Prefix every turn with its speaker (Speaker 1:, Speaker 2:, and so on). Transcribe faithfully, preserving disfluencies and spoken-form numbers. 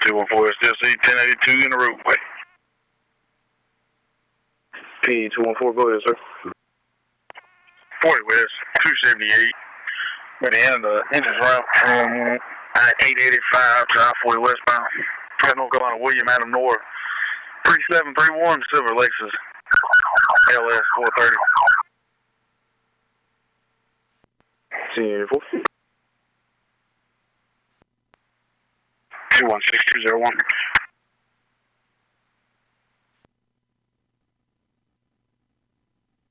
Speaker 1: two one four S D C, ten eighty-two in the roadway.
Speaker 2: P two one four, go ahead, sir.
Speaker 1: forty West, two seventy-eight. At the end of the entrance ramp from eight eighty-five to I forty westbound. North Carolina, William Adam North. three seven three one, Silver Lexus. L S four thirty.
Speaker 2: ten four.
Speaker 1: two one six two zero one.